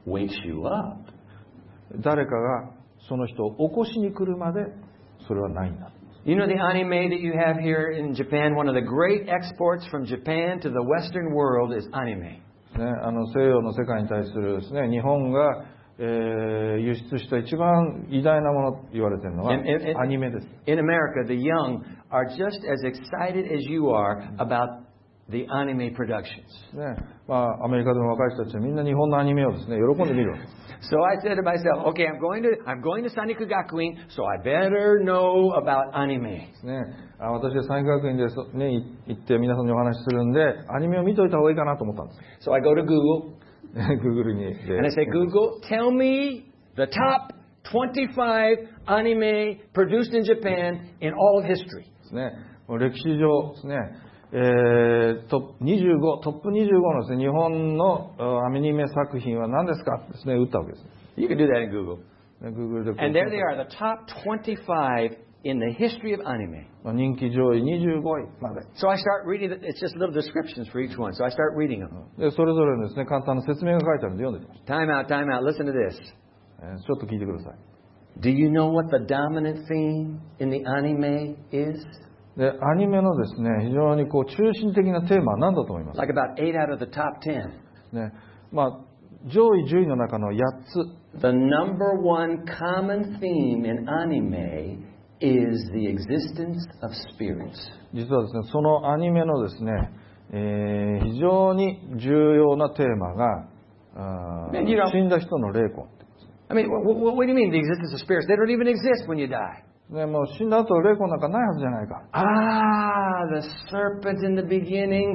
[SPEAKER 1] wakes you up.
[SPEAKER 2] 誰かがその人を起こしに来るまでそれはないんだ。
[SPEAKER 1] You know the anime that you have here in Japan? One of the great exports from Japan to the Western world is anime.
[SPEAKER 2] ね、あの西洋の世界に対するですね、日本が、えー、輸出した一番偉大なものと言われているのは
[SPEAKER 1] In, in,
[SPEAKER 2] アニメです。
[SPEAKER 1] in America, the young are just as excited as you are about the anime productions.
[SPEAKER 2] ね、まあアメリカでも若い人たちはみんな日本のアニメをですね、喜んで見るわけです。
[SPEAKER 1] So I said to myself, okay, I'm going to I'm going to Saniku Gakuin, so I better know about anime.
[SPEAKER 2] ね、あ私が三育学院で、ね、行って皆さんにお話しするんで、アニメを見といた方がいいかなと思ったんです。
[SPEAKER 1] So I go to Google.
[SPEAKER 2] Google に。
[SPEAKER 1] And I say, Google, tell me the top twenty-five anime produced in Japan in all of history.
[SPEAKER 2] ですね、歴史上ですね、えー、トップにじゅうご、トップにじゅうごのですね、日本のアニメ作品は何ですかですね、打ったわけです。
[SPEAKER 1] You can do that in Google.
[SPEAKER 2] ね、Google で。
[SPEAKER 1] And there they are, the top twenty-five in the history of anime.
[SPEAKER 2] 人気上位にじゅうごいまで。
[SPEAKER 1] So I start reading, the, it's just little descriptions for each one. So I start reading them.
[SPEAKER 2] で、それぞれのですね、簡単な説明が書いてあるんで読んでみまし
[SPEAKER 1] Time out, time out. Listen to this.
[SPEAKER 2] た。えーちょっと聞いてください。
[SPEAKER 1] Do you know what the dominant theme in the anime is?
[SPEAKER 2] で、アニメのですね、非常にこう中心的なテーマは何だと思います
[SPEAKER 1] Like about eight out of the top ten.
[SPEAKER 2] ね、まあ、上位じゅういの中のやっつ。
[SPEAKER 1] The number one common theme in anime is the existence of spirits.
[SPEAKER 2] 実はですね、そのアニメのですね、えー非常に重要なテーマが、あー
[SPEAKER 1] Man, you know-
[SPEAKER 2] 死んだ人の霊魂。
[SPEAKER 1] I mean, what, what, what do you mean the existence of spirits? They don't even exist when you die.
[SPEAKER 2] ね、もう死んだ後霊魂なんかないはずじゃないか。
[SPEAKER 1] Ah, the serpent in the beginning.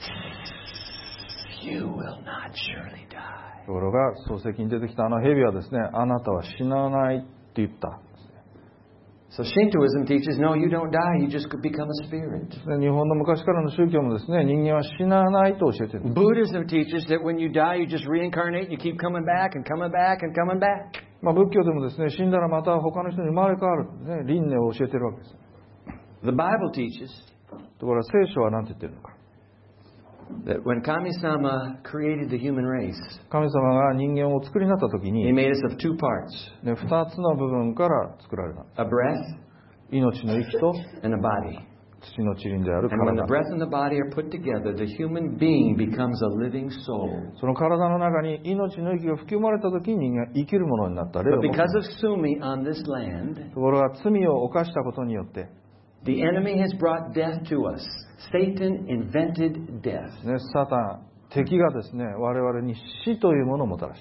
[SPEAKER 1] You will not surely die.
[SPEAKER 2] ところが漱石に出てきたあの蛇はですね、あなたは死なないって言った。
[SPEAKER 1] So Shintoism teaches, no, you don't die. You just become a spirit.
[SPEAKER 2] で日本の昔からの宗教もですね、人間は死なないと教えている。
[SPEAKER 1] Buddhism teaches that when you die, you just reincarnate. You keep coming back and coming back and coming back.
[SPEAKER 2] まあ、仏教でもですね、死んだらまた他の人に生まれ変わる、ね、輪廻を教えているわけです。
[SPEAKER 1] The Bible teaches
[SPEAKER 2] ところが聖書は何て言ってるのか。
[SPEAKER 1] that when Kami-sama created the human race,
[SPEAKER 2] 神様が人間をお作りになった時
[SPEAKER 1] He
[SPEAKER 2] に、
[SPEAKER 1] made us of two parts,
[SPEAKER 2] ね、二つの部分から作られた。
[SPEAKER 1] a breath
[SPEAKER 2] 命の息と
[SPEAKER 1] and a body.
[SPEAKER 2] 土の塵である
[SPEAKER 1] And when the
[SPEAKER 2] 体。
[SPEAKER 1] breath and the body are put together, the human being becomes a living soul.
[SPEAKER 2] その体の中に命の息が吹き込まれた時に人間は生きるものになった霊を
[SPEAKER 1] But
[SPEAKER 2] 持った。
[SPEAKER 1] because of Sumi on this land,
[SPEAKER 2] ところが罪を犯したことによって、
[SPEAKER 1] the enemy has brought death to us. Satan invented death.
[SPEAKER 2] ね、サタン、敵がですね、我々に死というものをもたらした。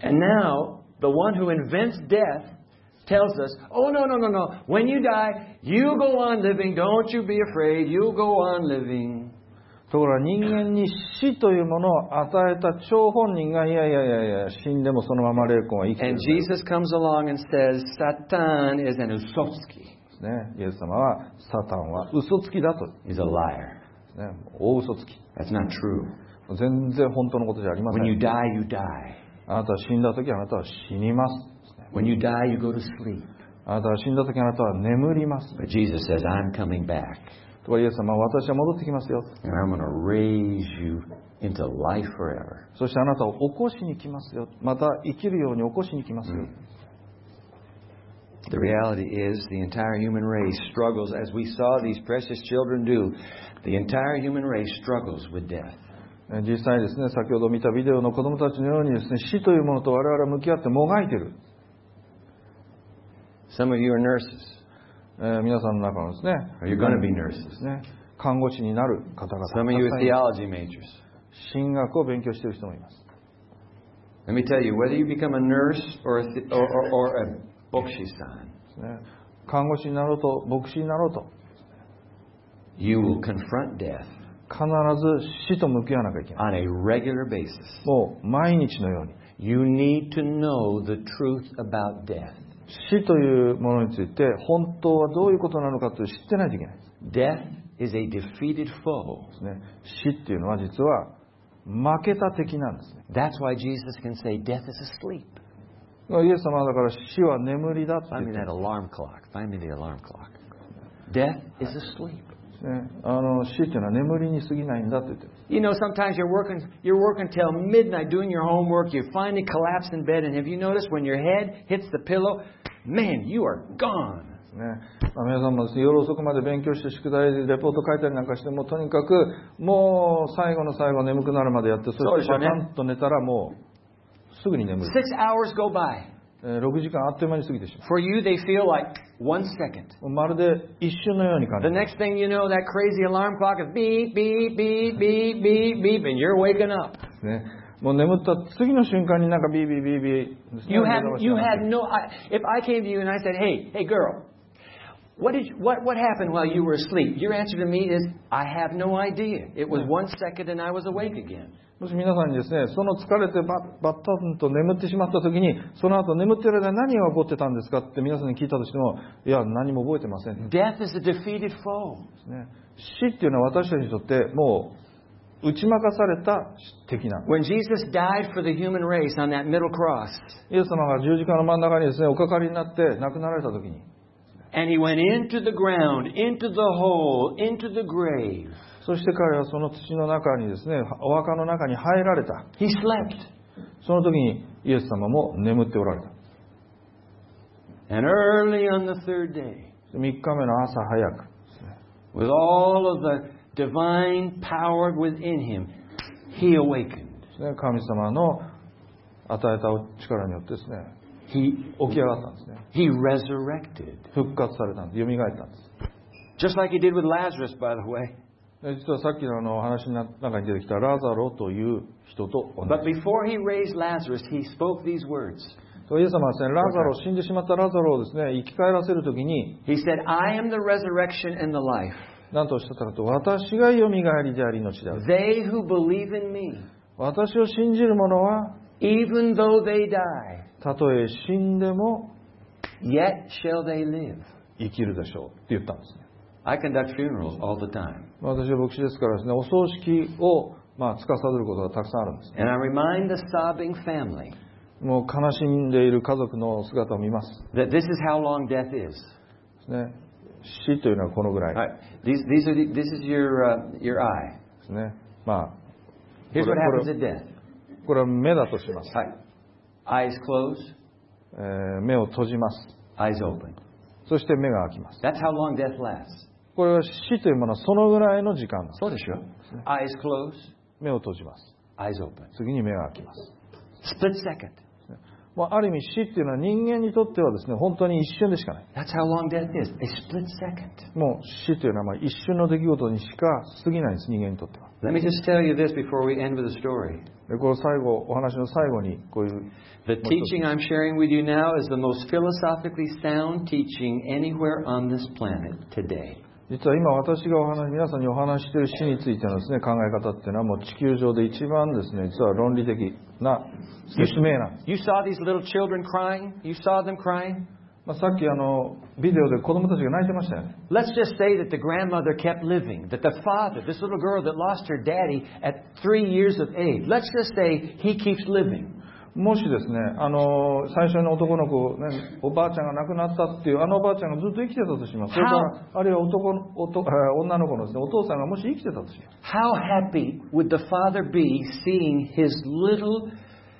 [SPEAKER 1] And now, the one who invents death tells us, oh, no, no, no, no. When you die, you go on living. Don't you be afraid. You go on living.
[SPEAKER 2] ところが人間に死というものを与えた張本人が、いやいやいやいや、死んでもそのまま霊魂は生きている
[SPEAKER 1] And
[SPEAKER 2] んだよ。
[SPEAKER 1] Jesus comes along and says, Satan is an usotsuki.
[SPEAKER 2] ね、イエス様はサタンは嘘つきだと、
[SPEAKER 1] He's a liar.
[SPEAKER 2] ね、大嘘つき。
[SPEAKER 1] That's not true.
[SPEAKER 2] 全然本当のことじゃありませ
[SPEAKER 1] When you
[SPEAKER 2] ん。
[SPEAKER 1] die, you die.
[SPEAKER 2] あなたは死んだ時あなたは死にます。
[SPEAKER 1] When you die, you go to sleep.
[SPEAKER 2] あなたは死んだ時あなたは眠ります。
[SPEAKER 1] But Jesus says, I'm coming back.
[SPEAKER 2] ところがイエス様は私は戻ってきますよ。
[SPEAKER 1] And I'm going to raise you into life forever.
[SPEAKER 2] そしてあなたを起こしに来ますよ。また生きるように起こしに来ますよ。
[SPEAKER 1] The reality is the entire human race struggles, as we saw these precious children do, the entire human race struggles with death.
[SPEAKER 2] 実際ですね、先ほど見たビデオの子供たちのようにですね、死というものと我々は向き合ってもがいている。
[SPEAKER 1] Some of you are nurses.
[SPEAKER 2] えー皆さんの中のですね、
[SPEAKER 1] Or you're going to be nurses.
[SPEAKER 2] ですね、看護師になる方々、
[SPEAKER 1] Some of you are theology majors.
[SPEAKER 2] 神学を勉強している人もいます。
[SPEAKER 1] Let me tell you, whether you become a nurse or a, th- or, or, or a bokushisan,
[SPEAKER 2] ですね、看護師になろうと牧師になろうと
[SPEAKER 1] you will confront death
[SPEAKER 2] 必ず死と向き合わなきゃいけない。
[SPEAKER 1] on a regular basis.
[SPEAKER 2] もう毎日のように
[SPEAKER 1] You need to know the truth about death.
[SPEAKER 2] 死というものについて本当はどういうことなのかという知ってないといけないで
[SPEAKER 1] Death is a defeated foe.
[SPEAKER 2] すね。死っていうのは実は負けた敵なんですね。
[SPEAKER 1] That's why Jesus can say death is asleep.
[SPEAKER 2] イエス様はだから死は眠りだって言
[SPEAKER 1] Find
[SPEAKER 2] っ
[SPEAKER 1] me
[SPEAKER 2] て
[SPEAKER 1] that alarm clock. Find me the alarm clock. Death is asleep.
[SPEAKER 2] ね、あの死っていうのは眠りに過ぎないんだと言ってる。
[SPEAKER 1] You know, sometimes you're working, you're working till midnight doing your homework. You finally collapse in bed, and have you noticed when your head hits the pillow, man, you are gone.
[SPEAKER 2] ね、まあ、皆さんもですね、夜遅くまで勉強して宿題でレポート書いたりなんかしても、とにかくもう最後の最後眠くなるまでやって、そしてパタンと寝たらもうすぐに眠る。
[SPEAKER 1] Six hours go by.
[SPEAKER 2] ろくじかんあっという間に過ぎてしまう。
[SPEAKER 1] For you, they feel like one second.
[SPEAKER 2] まるで一瞬のように感じ
[SPEAKER 1] The
[SPEAKER 2] る。
[SPEAKER 1] next thing you know, that crazy alarm clock is beep, beep, beep, beep, beep, beep, and you're waking up.
[SPEAKER 2] ね、もう眠った次の瞬間になんかビービービービーですね。
[SPEAKER 1] You had, you had no. I, if I came to you and I said, "Hey, hey, girl, what did you, what what happened while you were asleep?" Your answer to me is, "I have no idea. It was one second and I was awake again."
[SPEAKER 2] もし皆さんにですね、その疲れてバッバッタンと眠ってしまった時に、その後眠っている間何が起こってたんですかって皆さんに聞いたとしても、いや何も覚えてません。
[SPEAKER 1] Death is a defeated foe.
[SPEAKER 2] ね、死っていうのは私たちにとってもう打ち負かされた敵なんです。
[SPEAKER 1] When Jesus died for the human race on that middle cross,
[SPEAKER 2] イエス様が十字架の真ん中にですね、おかかりになって亡くなられた時に、
[SPEAKER 1] and he went into the ground, into the hole, into the grave.
[SPEAKER 2] そして彼はその土の中にですね、お墓の中に入られた。
[SPEAKER 1] He slept.
[SPEAKER 2] その時にイエス様も眠っておられた。
[SPEAKER 1] And early on the third day,
[SPEAKER 2] みっかめの朝早くですね、
[SPEAKER 1] with all of the divine power within him, he awakened.
[SPEAKER 2] 神様の与えた力によってですね、
[SPEAKER 1] He
[SPEAKER 2] 起き上がったんですね。
[SPEAKER 1] he resurrected.
[SPEAKER 2] 復活されたんです。蘇ったんです。
[SPEAKER 1] Just like he did with Lazarus, by the way.
[SPEAKER 2] 実はさっきのあの話の中に出てきたラザロという人と同
[SPEAKER 1] But
[SPEAKER 2] じ。
[SPEAKER 1] before he raised Lazarus, he spoke these words.
[SPEAKER 2] イエス様はですね、ラザロ、死んでしまったラザロをですね、生き返らせるときに、
[SPEAKER 1] He said, I am the resurrection and the life.
[SPEAKER 2] 何とおっしゃったかと、私がよみがえりであり命である。
[SPEAKER 1] They who believe in me,
[SPEAKER 2] 私を信じる者は、
[SPEAKER 1] even though they die,
[SPEAKER 2] たとえ死んでも
[SPEAKER 1] yet shall they live.
[SPEAKER 2] 生きるでしょうって言ったんですね。
[SPEAKER 1] I conduct funerals all the time.
[SPEAKER 2] 私は牧師ですからですね、お葬式を、まあ、司ることがたくさんあるんですね。
[SPEAKER 1] And I remind the sobbing family
[SPEAKER 2] もう悲しんでいる家族の姿を見ます。
[SPEAKER 1] that this is how long death is.
[SPEAKER 2] ですね、死というのはこのぐらい
[SPEAKER 1] All right. These, these are the, this is your, uh, your eye.
[SPEAKER 2] ですね。まあ、
[SPEAKER 1] Here's
[SPEAKER 2] こ
[SPEAKER 1] what
[SPEAKER 2] れ
[SPEAKER 1] happens at death.
[SPEAKER 2] これは目だとします。
[SPEAKER 1] Right. Eyes close,
[SPEAKER 2] えー目を閉じます。
[SPEAKER 1] eyes open.
[SPEAKER 2] そして目が開きます。
[SPEAKER 1] That's how long death lasts.
[SPEAKER 2] これは死というものはそのぐらいの時間なんです。
[SPEAKER 1] そうでしょ? Eyes close,
[SPEAKER 2] 目を閉じます。
[SPEAKER 1] eyes open.
[SPEAKER 2] 次に目が開きます。
[SPEAKER 1] Split second.
[SPEAKER 2] もうある意味死っていうのは人間にとってはですね、本当に一瞬でしかない。
[SPEAKER 1] That's how long death is. A split second.
[SPEAKER 2] もう死というのはまあ一瞬の出来事にしか過ぎないんです、人間にとっては。
[SPEAKER 1] Let me just tell you this before we end with a story.
[SPEAKER 2] でこの最後、お話の最後にこういう
[SPEAKER 1] The teaching I'm sharing with you now is the most philosophically sound teaching anywhere on this planet today.
[SPEAKER 2] 実は今私がお話、皆さんにお話ししている死についてのですね、考え方っていうのはもう地球上で一番ですね、実は論理的な説明なんです。
[SPEAKER 1] You saw these little children crying? You saw them crying?
[SPEAKER 2] まあ、さっきあのビデオで子供たちが泣いてましたよね。
[SPEAKER 1] Let's just say that the grandmother kept living, that the father, this little girl that lost her daddy at three years of age, let's just say he keeps living.
[SPEAKER 2] もしですね、あの最初の男の子、ね、おばあちゃんが亡くなったっていうあのおばあちゃんがずっと生きてたとします。それからあるいは男の男女の子のですね、お父さんがもし生きてたとします。
[SPEAKER 1] How happy would the father be seeing his little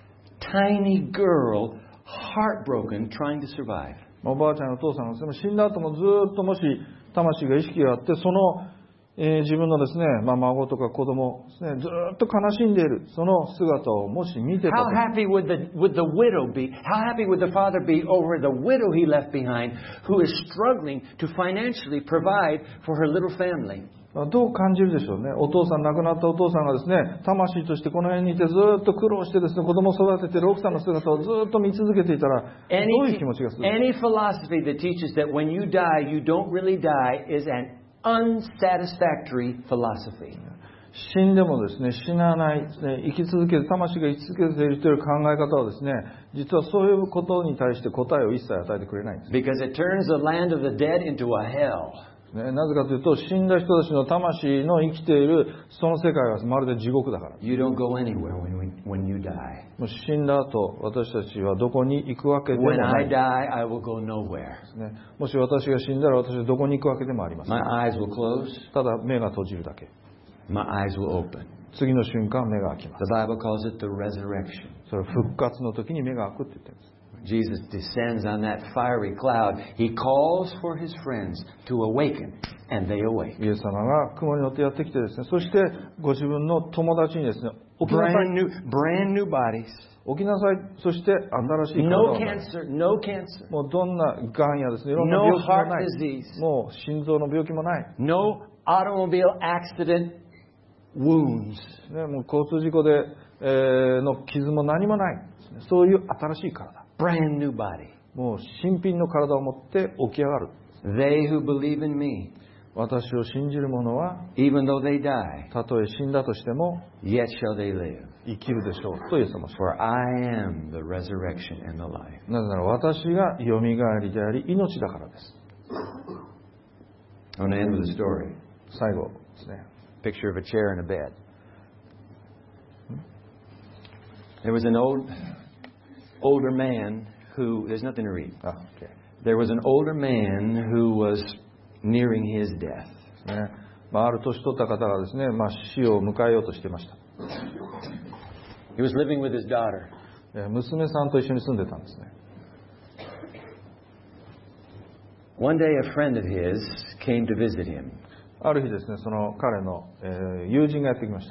[SPEAKER 1] tiny girl heartbroken trying to survive?
[SPEAKER 2] おばあちゃんやお父さんがですね、死んだ後もずっともし魂が意識があってその、えー、自分のですね、まあ、孫とか子供ですね、ずっと悲しんでいるその姿をもし見てた
[SPEAKER 1] How
[SPEAKER 2] と。
[SPEAKER 1] happy would the would the widow be? How happy would the father be over the widow he left behind, who is struggling to financially provide for her little family?
[SPEAKER 2] どう感じるでしょうね。お父さん、亡くなったお父さんがですね、魂としてこの辺にいてずっと苦労してですね、子供を育てている奥さんの姿をずっと見続けていたら、どういう気持ちがする？
[SPEAKER 1] Any philosophy that teaches that when you die, you don't really die is an unsatisfactory philosophy.
[SPEAKER 2] 死んでもですね、死なないですね、生き続ける、魂が生き続けているという考え方はですね、実はそういうことに対して答えを一切与えてくれないんです。
[SPEAKER 1] Because it turns the land of the dead into a hell.
[SPEAKER 2] ね、なぜかというと、死んだ人たちの魂の生きているその世界はまるで地獄だから。
[SPEAKER 1] You don't go anywhere when, we, when you die.
[SPEAKER 2] もう死んだ後、私たちはどこに行くわけでも
[SPEAKER 1] When
[SPEAKER 2] な
[SPEAKER 1] I
[SPEAKER 2] い。
[SPEAKER 1] die, I will go nowhere.
[SPEAKER 2] ね、もし私が死んだら私はどこに行くわけでもありません。
[SPEAKER 1] My eyes will close.
[SPEAKER 2] ただ目が閉じるだけ。
[SPEAKER 1] My eyes will open.
[SPEAKER 2] 次の瞬間目が開きます。
[SPEAKER 1] The Bible calls it the resurrection.
[SPEAKER 2] それは復活の時に目が開くって言ってるんです。
[SPEAKER 1] Jesus descends on that fiery cloud. He calls for his friends to awaken, and they awake.
[SPEAKER 2] イエス様が雲に乗ってやってきてですね、そしてご自分の友達にですね、起きなさ
[SPEAKER 1] Brand
[SPEAKER 2] い、
[SPEAKER 1] new, brand new bodies.
[SPEAKER 2] 起きなさい、そして新しい体
[SPEAKER 1] No
[SPEAKER 2] を持つ。
[SPEAKER 1] cancer, no cancer.
[SPEAKER 2] もうどんながんやですね、いろんな
[SPEAKER 1] No
[SPEAKER 2] 病気も
[SPEAKER 1] heart
[SPEAKER 2] ない。
[SPEAKER 1] disease.
[SPEAKER 2] もう心臓の病気もない。
[SPEAKER 1] No automobile accident wounds.
[SPEAKER 2] ね、もう交通事故で、えーの傷も何もない。そういう新しい体。
[SPEAKER 1] Brand new body.
[SPEAKER 2] もう新品の体を持って起き上がる。
[SPEAKER 1] They who believe in me,
[SPEAKER 2] 私を信じる者は、
[SPEAKER 1] even though they die,
[SPEAKER 2] たとえ死んだとしても
[SPEAKER 1] yet shall they live.
[SPEAKER 2] 生きるでしょうとイエス様はおっしゃる。
[SPEAKER 1] For I am the resurrection and the life.
[SPEAKER 2] なぜなら私がよみがえりであり命だからです。
[SPEAKER 1] I want to end with a story.
[SPEAKER 2] 最後ですね。
[SPEAKER 1] Picture of a chair and a bed. There was an old, older man who, there's nothing to read.
[SPEAKER 2] あ、OK。
[SPEAKER 1] There was an older man who was nearing his death.
[SPEAKER 2] ね、まあ、ある年取った方がですね、まあ、死を迎えようとしていました。
[SPEAKER 1] He was living with his daughter.
[SPEAKER 2] えー娘さんと一緒に住んでたんですね。
[SPEAKER 1] One day a friend of his came to visit him.
[SPEAKER 2] ある日ですね、その彼の、えー友人がやってきました。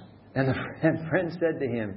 [SPEAKER 1] And the friend, friend said to him,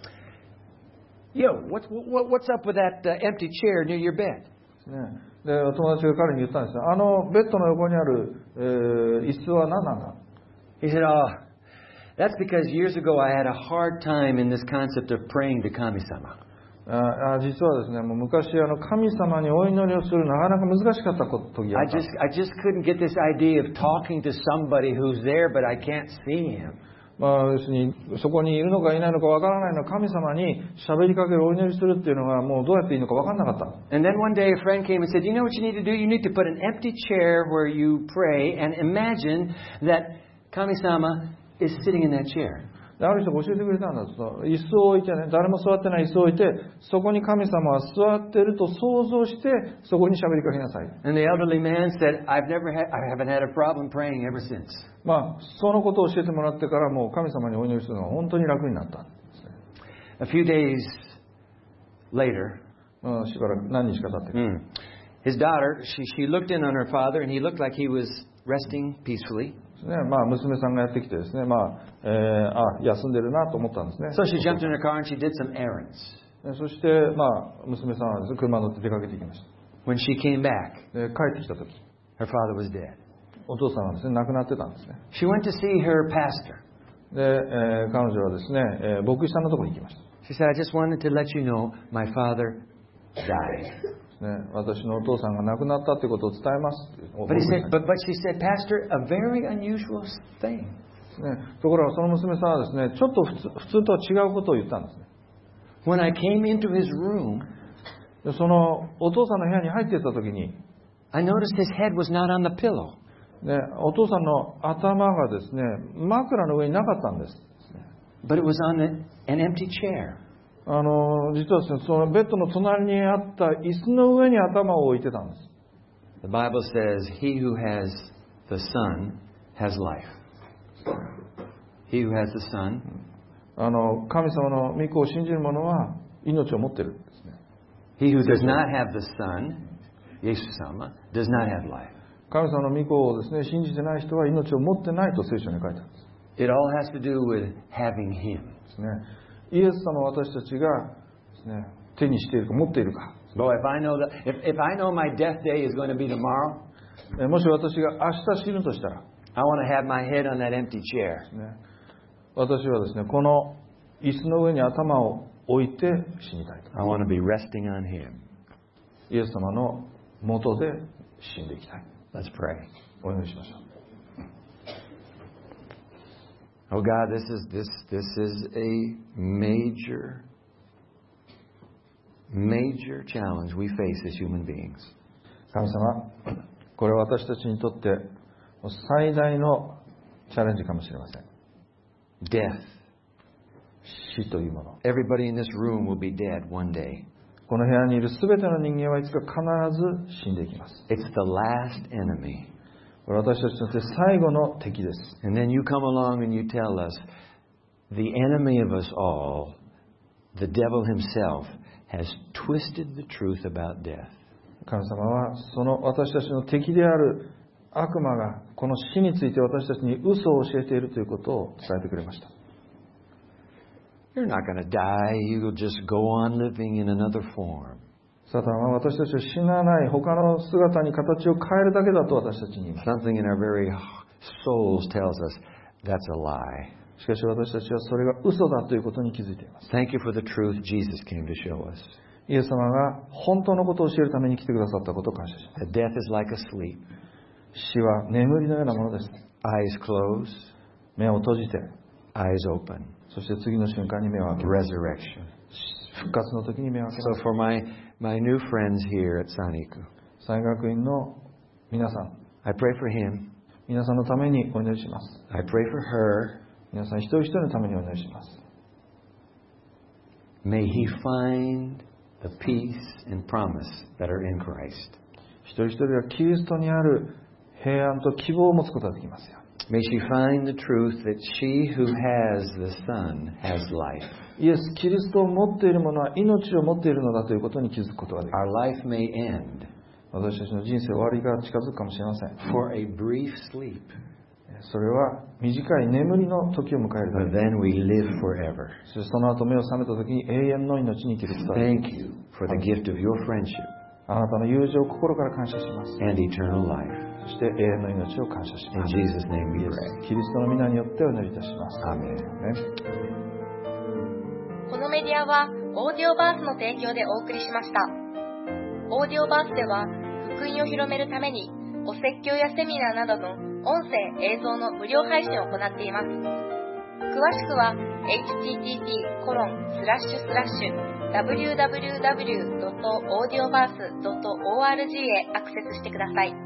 [SPEAKER 1] Yo, what's, what, what's up with that uh, empty chair near your bed?
[SPEAKER 2] ね、で、お友達が彼に言ったんですよ。あのベッドの横にある、えー椅子は何なんだ？
[SPEAKER 1] He said, Oh, that's because years ago I had a hard time in this concept of praying to Kami-sama.
[SPEAKER 2] ああ実はですね、もう昔あの神様にお祈りをするなかなか難しかった時があ
[SPEAKER 1] I
[SPEAKER 2] った。
[SPEAKER 1] just, I just couldn't get this idea of talking to somebody who's there, but I can't see him.
[SPEAKER 2] まあ、要するにそこにいるのかいないのかわからないの神様に喋りかけるお祈りするっていうのがもうどうやっていいのかわからなかった。
[SPEAKER 1] And then one day a friend came and said, You know what you need to do? You need to put an empty chair where you pray and imagine that Kami-sama is sitting in that chair.
[SPEAKER 2] である人が教えてくれたんだと。椅子を置いてね、誰も座ってない椅子を置いて、そこに神様は座っていると想像して、そこに喋りかけなさい。
[SPEAKER 1] And the elderly man said, I've never had, I haven't had a problem praying ever since.
[SPEAKER 2] まあ、そのことを教えてもらってからもう神様にお祈りするのが本当に楽になったんですね。
[SPEAKER 1] A few days later,
[SPEAKER 2] まあ、しばらく何日か経って、
[SPEAKER 1] mm, his daughter, she, she looked in on her father and he looked like he was resting peacefully.
[SPEAKER 2] ね、まあ、娘さんがやってきてですね、まあ、えー、あ、休んでるなと思ったんですね。
[SPEAKER 1] So she jumped in her car and she did some errands.
[SPEAKER 2] でそして、まあ、娘さんはですね、車に乗って出かけていきました。
[SPEAKER 1] When she came back,
[SPEAKER 2] で帰ってきた時、
[SPEAKER 1] her father was dead.
[SPEAKER 2] お父さんはですね、亡くなってたんですね。
[SPEAKER 1] She went to see her pastor.
[SPEAKER 2] で、えー彼女はですね、えー牧師さんのところに行きました。
[SPEAKER 1] She said, I just wanted to let you know my father died.
[SPEAKER 2] ね、私のお父さんが亡くなったということを伝えますっていう。
[SPEAKER 1] But, he said, but, but she said, Pastor, a very unusual thing.
[SPEAKER 2] ね、ところがその娘さんはですね、ちょっと普通、普通とは違うことを言ったんですね。
[SPEAKER 1] When I came into his room,
[SPEAKER 2] でそのお父さんの部屋に入っていった時に、
[SPEAKER 1] I noticed his head was not on the pillow.
[SPEAKER 2] ね、お父さんの頭がですね、枕の上になかったんです。
[SPEAKER 1] But it was on the, an empty chair.
[SPEAKER 2] あの実はですね、そのベッドの隣にあった椅子の上に頭を置いてたんです。
[SPEAKER 1] The Bible says, He who has the Son has life. He who has the Son.
[SPEAKER 2] あの神様の御子を信じる者は命を持っているんですね。
[SPEAKER 1] He who does not have the Son, Yesu-sama, does not have life.
[SPEAKER 2] 神様の御子をですね、信じてない人は命を持ってないと聖書に書いてあるんです。
[SPEAKER 1] It all has to do with having Him.
[SPEAKER 2] ですね。イエス様は私たちがですね、手にしているか持っているか。
[SPEAKER 1] Boy, if I know that, if, if I know my death day is going to be tomorrow,
[SPEAKER 2] えもし私が明日死ぬとしたら、
[SPEAKER 1] I want to have my head on that empty chair.
[SPEAKER 2] ね、私はですね、この椅子の上に頭を置いて死にたいと。
[SPEAKER 1] I want to be resting on Him.
[SPEAKER 2] イエス様の元で死んでいきたい。
[SPEAKER 1] Let's pray.
[SPEAKER 2] お祈りしましょう。
[SPEAKER 1] Oh God, this is this this is a major, major challenge we face as human beings.
[SPEAKER 2] 神様、これは私たちにとって最大のチャレンジかもしれません。
[SPEAKER 1] Death.
[SPEAKER 2] 死というもの。
[SPEAKER 1] Everybody in this room will be dead one day.
[SPEAKER 2] この部屋にいるすべての人間はいつか必ず死んでいきます。
[SPEAKER 1] It's the last enemy.
[SPEAKER 2] これは私たちにとって最後の敵です。
[SPEAKER 1] And then you come along and you tell us, the enemy of us all, the devil himself, has twisted the truth about death.
[SPEAKER 2] 神様はその私たちの敵である悪魔がこの死について私たちに嘘を教えているということを伝えてくれました。
[SPEAKER 1] You're not going to die. You'll just go on living in another form.
[SPEAKER 2] サタンは私たちは死なない他の姿に形を変えるだけだと私たちに言います。
[SPEAKER 1] Something in our very souls tells us that's a lie.
[SPEAKER 2] しかし私たちはそれが嘘だということに気づいています。
[SPEAKER 1] Thank you for the truth Jesus came to show us.
[SPEAKER 2] イエス様が本当のことを教えるために来てくださったことを感謝します。
[SPEAKER 1] That death is like a sleep.
[SPEAKER 2] 死は眠りのようなものです。
[SPEAKER 1] Eyes closed,
[SPEAKER 2] 目を閉じて、
[SPEAKER 1] eyes open.
[SPEAKER 2] そして次の瞬間に目を開けます。
[SPEAKER 1] Resurrection.
[SPEAKER 2] 復活の時に目を開けま
[SPEAKER 1] So
[SPEAKER 2] す。
[SPEAKER 1] for my, my new friends here at Saniku,
[SPEAKER 2] 祭学院の皆さん、
[SPEAKER 1] I pray for him.
[SPEAKER 2] 皆さんのためにお祈りします。
[SPEAKER 1] I pray for her.
[SPEAKER 2] 皆さん一人一人のためにお祈りします。
[SPEAKER 1] May he find the peace and promise that are in Christ.
[SPEAKER 2] 一人一人がキリストにある平安と希望を持つことができますよ。
[SPEAKER 1] May she find the truth that she who has the Son has life.
[SPEAKER 2] イエス・キリストを持っている者は命を持っているのだということに気づくことができま
[SPEAKER 1] Our life may end
[SPEAKER 2] す。私たちの人生終わりが近づくかもしれません。
[SPEAKER 1] for a brief sleep,
[SPEAKER 2] それは短い眠りの時を迎えるだ
[SPEAKER 1] but
[SPEAKER 2] け。
[SPEAKER 1] then we live forever.
[SPEAKER 2] そしてその後目を覚めた時に永遠の命に生きることができます。
[SPEAKER 1] Thank you for the gift of your friendship
[SPEAKER 2] あなたの友情を心から感謝します。
[SPEAKER 1] and eternal life.
[SPEAKER 2] そして永遠の命を感謝し
[SPEAKER 1] In
[SPEAKER 2] ます。
[SPEAKER 1] Jesus' name we
[SPEAKER 2] イエ
[SPEAKER 1] pray.
[SPEAKER 2] ス・キリストの皆によってお祈りいたします。
[SPEAKER 1] Amen.
[SPEAKER 2] ね。
[SPEAKER 3] このメディアはオーディオバースの提供でお送りしました。オーディオバースでは福音を広めるためにお説教やセミナーなどの音声・映像の無料配信を行っています。詳しくは エイチティーティーピーコロンスラッシュスラッシュダブリューダブリューダブリュードットオーディオバースドットオーアールジー へアクセスしてください。